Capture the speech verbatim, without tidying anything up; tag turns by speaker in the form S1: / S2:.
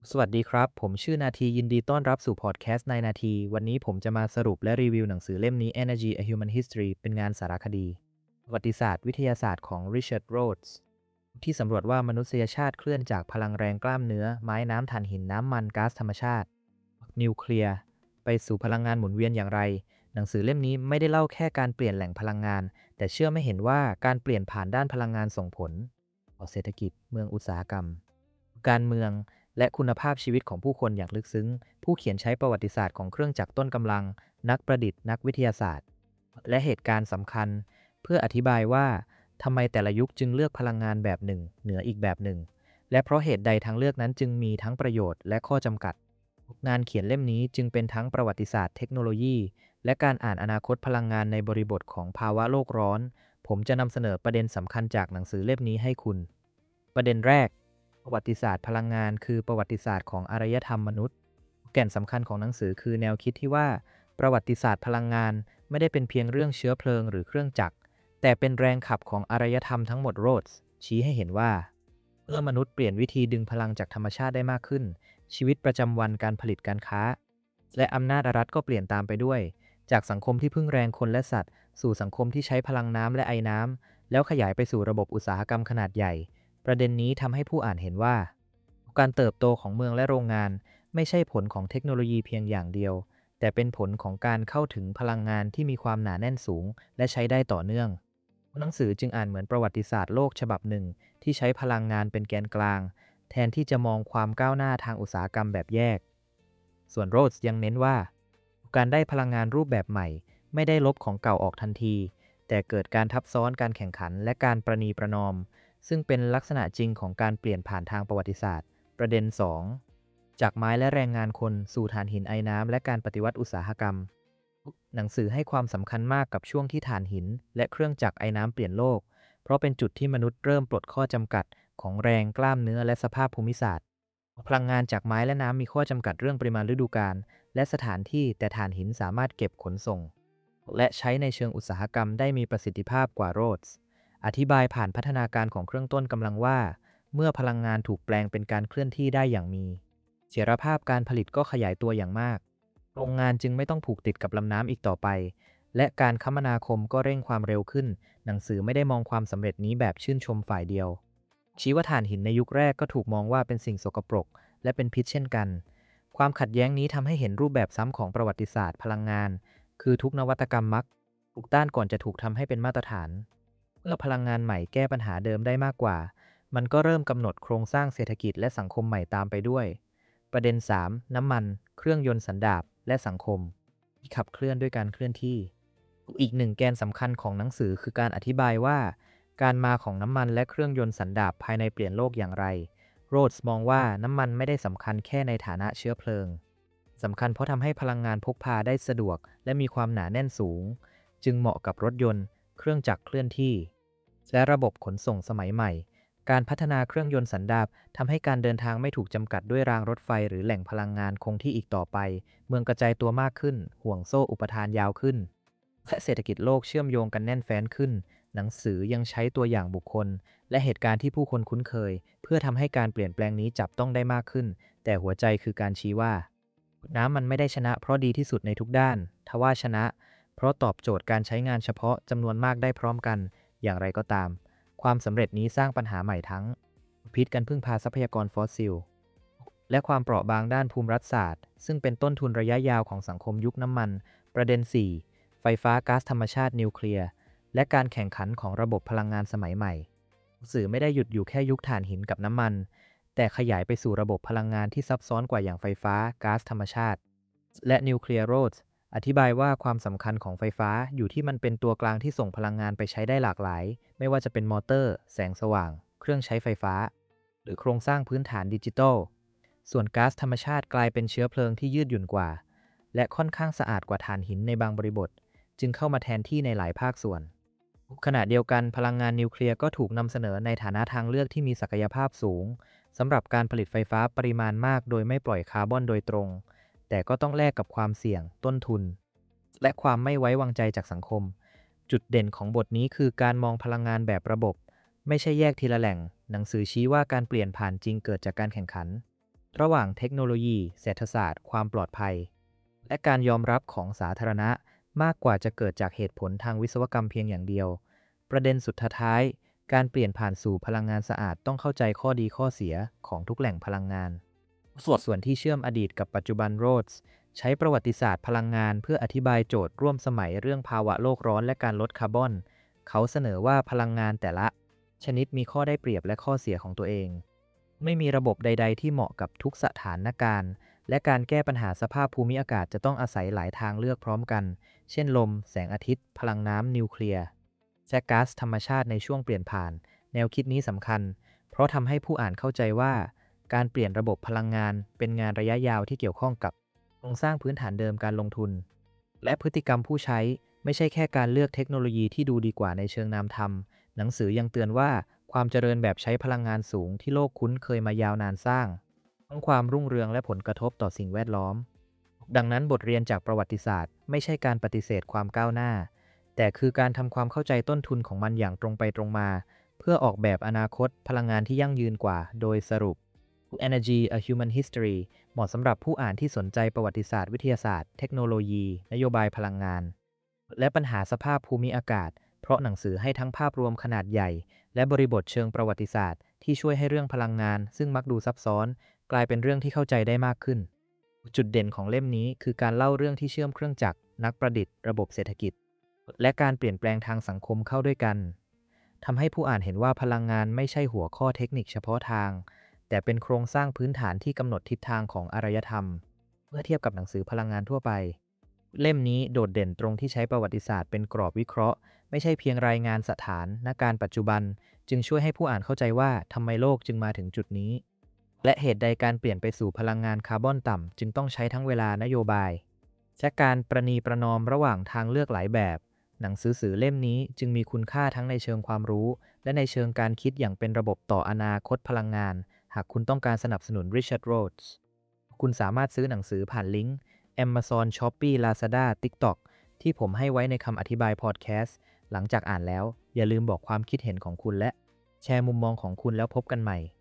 S1: สวัสดีครับผมชื่อนาทียินดีต้อนรับสู่พอดแคสต์ในนาทีวันนี้ผมจะมาสรุปและรีวิวหนังสือเล่มนี้ Energy: A Human History เป็นงานสารคดีประวัติศาสตร์วิทยาศาสตร์ของ Richard Rhodes ที่สำรวจว่ามนุษยชาติเคลื่อนจากพลังแรงกล้ามเนื้อไม้น้ำถ่านหินน้ำมันก๊าซธรรมชาตินิวเคลียร์ไปสู่พลังงานหมุนเวียนอย่างไรหนังสือเล่มนี้ไม่ได้เล่าแค่การเปลี่ยนแหล่งพลังงานแต่เชื่อไม่เห็นว่าการเปลี่ยนผ่านด้านพลังงานส่งผลต่อเศรษฐกิจเมืองอุตสาหกรรมการเมือง และคุณภาพชีวิตของผู้คนอย่างลึกซึ้ง ผู้เขียนใช้ประวัติศาสตร์ของเครื่องจักรต้นกำลัง นักประดิษฐ์นักวิทยาศาสตร์ และเหตุการณ์สำคัญ เพื่ออธิบายว่าทำไมแต่ละยุคจึงเลือกพลังงานแบบหนึ่งเหนืออีกแบบหนึ่ง และเพราะเหตุใดทางเลือกนั้นจึงมีทั้งประโยชน์และข้อจำกัด งานเขียนเล่มนี้จึงเป็นทั้งประวัติศาสตร์เทคโนโลยีและการอ่านอนาคตพลังงานในบริบทของภาวะโลกร้อน ผมจะนำเสนอประเด็นสำคัญจากหนังสือเล่มนี้ให้คุณ ประเด็นแรก ประวัติศาสตร์พลังงานคือประวัติศาสตร์ของอารยธรรมมนุษย์ แก่นสำคัญของหนังสือคือแนวคิดที่ว่าประวัติศาสตร์พลังงานไม่ได้เป็นเพียงเรื่องเชื้อเพลิงหรือเครื่องจักรแต่เป็นแรงขับของอารยธรรมทั้งหมดโรดส์ชี้ให้เห็นว่าเมื่อมนุษย์เปลี่ยนวิธีดึงพลังจากธรรมชาติได้มากขึ้นชีวิตประจำวันการผลิตการค้าและอำนาจรัฐก็เปลี่ยนตามไปด้วยจากสังคมที่พึ่งแรงคนและสัตว์สู่สังคมที่ใช้พลังน้ำและไอน้ำแล้วขยายไปสู่ระบบอุตสาหกรรมขนาดใหญ่ประเด็นนี้ทำให้ผู้อ่านเห็นว่าการเติบโตของเมืองและโรงงานไม่ใช่ผลของเทคโนโลยีเพียงอย่างเดียวแต่เป็นผลของการเข้าถึงพลังงานที่มีความหนาแน่นสูงและใช้ได้ต่อเนื่องหนังสือจึงอ่านเหมือนประวัติศาสตร์โลกฉบับหนึ่งที่ใช้พลังงานเป็นแกนกลางแทนที่จะมองความก้าวหน้าทางอุตสาหกรรมแบบแยกส่วนโรดส์ยังเน้นว่าการได้พลังงานรูปแบบใหม่ไม่ได้ลบของเก่าออกทันทีแต่เกิดการทับซ้อนการแข่งขันและการประนีประนอมซึ่งเป็นลักษณะจริงของการเปลี่ยนผ่านทางประวัติศาสตร์ประเด็นสอง จากไม้และแรงงานคนสู่ถ่านหินไอน้ำและการปฏิวัติอุตสาหกรรมหนังสือให้ความสำคัญมากกับช่วงที่ถ่านหินและเครื่องจักรไอน้ำเปลี่ยนโลกเพราะเป็นจุดที่มนุษย์เริ่มปลดข้อจำกัดของแรงกล้ามเนื้อและสภาพภูมิศาสตร์พลังงานจากไม้และน้ำมีข้อจำกัดเรื่องปริมาณฤดูกาลและสถานที่แต่ถ่านหินสามารถเก็บขนส่งและใช้ในเชิงอุตสาหกรรมได้มีประสิทธิภาพกว่าโรดส์อธิบายผ่านพัฒนาการของเครื่องต้นกำลังว่าเมื่อพลังงานถูกแปลงเป็นการเคลื่อนที่ได้อย่างมี เสถียรภาพการผลิตก็ขยายตัวอย่างมาก โรงงานจึงไม่ต้องผูกติดกับลำน้ำอีกต่อไป และการคมนาคมก็เร่งความเร็วขึ้น หนังสือไม่ได้มองความสำเร็จนี้แบบชื่นชมฝ่ายเดียว ชี้ว่าถ่านหินในยุคแรกก็ถูกมองว่าเป็นสิ่งสกปรกและเป็นพิษเช่นกัน ความขัดแย้งนี้ทำให้เห็นรูปแบบซ้ำของประวัติศาสตร์พลังงาน คือทุกนวัตกรรมมักถูกต้านก่อนจะถูกทำให้เป็นมาตรฐาน เมื่อพลังงานใหม่แก้ปัญหาเดิมได้มากกว่า มันก็เริ่มกำหนดโครงสร้างเศรษฐกิจและสังคมใหม่ตามไปด้วย ประเด็น สาม น้ำมัน เครื่องยนต์สันดาปและสังคมที่ขับเคลื่อนด้วยการเคลื่อนที่ อีกหนึ่งแกนสำคัญของหนังสือคือการอธิบายว่าการมาของน้ำมันและเครื่องยนต์สันดาปภายในเปลี่ยนโลกอย่างไร โรดส์มองว่าน้ำมันไม่ได้สำคัญแค่ในฐานะเชื้อเพลิง สำคัญเพราะทำให้พลังงานพกพาได้สะดวกและมีความหนาแน่นสูง จึงเหมาะกับรถยนต์ เครื่องจักรเคลื่อนที่ และระบบขนส่งสมัยใหม่ การพัฒนาเครื่องยนต์สันดาปทำให้การเดินทางไม่ถูกจำกัดด้วยรางรถไฟหรือแหล่งพลังงานคงที่อีกต่อไป เมืองกระจายตัวมากขึ้น ห่วงโซ่อุปทานยาวขึ้น และเศรษฐกิจโลกเชื่อมโยงกันแน่นแฟ้นขึ้น หนังสือยังใช้ตัวอย่างบุคคล และเหตุการณ์ที่ผู้คนคุ้นเคย เพื่อทำให้การเปลี่ยนแปลงนี้จับต้องได้มากขึ้น แต่หัวใจคือการชี้ว่าน้ำมันไม่ได้ชนะเพราะดีที่สุดในทุกด้านทว่าชนะเพราะตอบโจทย์การใช้งานเฉพาะจำนวนมากได้พร้อมกัน อย่างไรก็ตามความสำเร็จนี้สร้างปัญหาใหม่ทั้งพิษการพึ่งพาทรัพยากรฟอสซิลและความเปราะบางด้านภูมิรัฐศาสตร์ซึ่งเป็นต้นทุนระยะยาวของสังคมยุคน้ำมันประเด็น สี่ ไฟฟ้าก๊าซธรรมชาตินิวเคลียร์และการแข่งขันของระบบพลังงานสมัยใหม่สื่อไม่ได้หยุดอยู่แค่ยุคถ่านหินกับน้ำมันแต่ขยายไปสู่ระบบพลังงานที่ซับซ้อนกว่าอย่างไฟฟ้าก๊าซธรรมชาติและนิวเคลียร์โรดส์อธิบายว่าความสำคัญของไฟฟ้าอยู่ที่มันเป็นตัวกลางที่ส่งพลังงานไปใช้ได้หลากหลายไม่ว่าจะเป็นมอเตอร์แสงสว่างเครื่องใช้ไฟฟ้าหรือโครงสร้างพื้นฐานดิจิทัลส่วนก๊าซธรรมชาติกลายเป็นเชื้อเพลิงที่ยืดหยุ่นกว่าและค่อนข้างสะอาดกว่าถ่านหินในบางบริบทจึงเข้ามาแทนที่ในหลายภาคส่วนขณะเดียวกันพลังงานนิวเคลียร์ก็ถูกนำเสนอในฐานะทางเลือกที่มีศักยภาพสูงสำหรับการผลิตไฟฟ้าปริมาณมากโดยไม่ปล่อยคาร์บอนโดยตรงแต่ก็ต้องแลกกับความเสี่ยงต้นทุนและความไม่ไว้วางใจจากสังคมจุดเด่นของบทนี้คือการมองพลังงานแบบระบบไม่ใช่แยกทีละแหล่งหนังสือชี้ว่าการเปลี่ยนผ่านจริงเกิดจากการแข่งขันระหว่างเทคโนโลยี เศรษฐศาสตร์ ความปลอดภัย และการยอมรับของสาธารณะมากกว่าจะเกิดจากเหตุผลทางวิศวกรรมเพียงอย่างเดียว ประเด็นสุดท้ายการเปลี่ยนผ่านสู่พลังงานสะอาดต้องเข้าใจข้อดีข้อเสียของทุกแหล่งพลังงาน ส่วนส่วนที่เชื่อมอดีตกับปัจจุบันโรดส์ใช้ประวัติศาสตร์พลังงานเพื่ออธิบายโจทย์ร่วมสมัยเรื่องภาวะโลกร้อนและการลดคาร์บอนเขาเสนอว่าพลังงานแต่ละชนิดมีข้อได้เปรียบและข้อเสียของตัวเองไม่มีระบบใดๆที่เหมาะกับทุกสถานการณ์และการแก้ปัญหาสภาพภูมิอากาศจะต้องอาศัยหลายทางเลือกพร้อมกันเช่นลมแสงอาทิตย์พลังน้ำนิวเคลียร์และก๊าซธรรมชาติในช่วงเปลี่ยนผ่านแนวคิดนี้สำคัญเพราะทำให้ผู้อ่านเข้าใจว่าการเปลี่ยนระบบพลังงานเป็นงานระยะยาวที่เกี่ยวข้องกับโครงสร้างพื้นฐานเดิมการลงทุนและพฤติกรรมผู้ใช้ไม่ใช่แค่การเลือกเทคโนโลยีที่ดูดีกว่าในเชิงนามธรรมหนังสือยังเตือนว่าความเจริญแบบใช้พลังงานสูงที่โลกคุ้นเคยมายาวนานสร้างทั้งความรุ่งเรืองและผลกระทบต่อสิ่งแวดล้อมดังนั้นบทเรียนจากประวัติศาสตร์ไม่ใช่การปฏิเสธความก้าวหน้าแต่คือการทำความเข้าใจต้นทุนของมันอย่างตรงไปตรงมาเพื่อออกแบบอนาคตพลังงานที่ยั่งยืนกว่าโดยสรุป Energy A Human History เหมาะสำหรับผู้อ่านที่สนใจประวัติศาสตร์วิทยาศาสตร์เทคโนโลยีนโยบายพลังงานและปัญหาสภาพภูมิอากาศเพราะหนังสือให้ทั้งภาพรวมขนาดใหญ่และบริบทเชิงประวัติศาสตร์ที่ช่วยให้เรื่องพลังงานซึ่งมักดูซับซ้อนกลายเป็นเรื่องที่เข้าใจได้มากขึ้นจุดเด่นของเล่มนี้คือการเล่าเรื่องที่เชื่อมเครื่องจักรนักประดิษฐ์ระบบเศรษฐกิจและการเปลี่ยนแปลงทางสังคมเข้าด้วยกันทำให้ผู้อ่านเห็นว่าพลังงานไม่ใช่หัวข้อเทคนิคเฉพาะทางแต่เป็นโครงสร้างพื้นฐานที่กำหนดทิศทางของอารยธรรมเมื่อเทียบกับหนังสือพลังงานทั่วไปเล่มนี้โดดเด่นตรงที่ใช้ประวัติศาสตร์เป็นกรอบวิเคราะห์ไม่ใช่เพียงรายงานสถานการณ์ปัจจุบันจึงช่วยให้ผู้อ่านเข้าใจว่าทำไมโลกจึงมาถึงจุดนี้และเหตุใดการเปลี่ยนไปสู่พลังงานคาร์บอนต่ำจึงต้องใช้ทั้งเวลานโยบายและการประนีประนอมระหว่างทางเลือกหลายแบบหนังสือสื่อเล่มนี้จึงมีคุณค่าทั้งในเชิงความรู้และในเชิงการคิดอย่างเป็นระบบต่ออนาคตพลังงานหากคุณต้องการสนับสนุน Richard Rhodes คุณสามารถซื้อหนังสือผ่านลิงก์ Amazon Shopee Lazada TikTok ที่ผมให้ไว้ในคำอธิบายพอดแคสต์หลังจากอ่านแล้วอย่าลืมบอกความคิดเห็นของคุณและแชร์มุมมองของคุณแล้วพบกันใหม่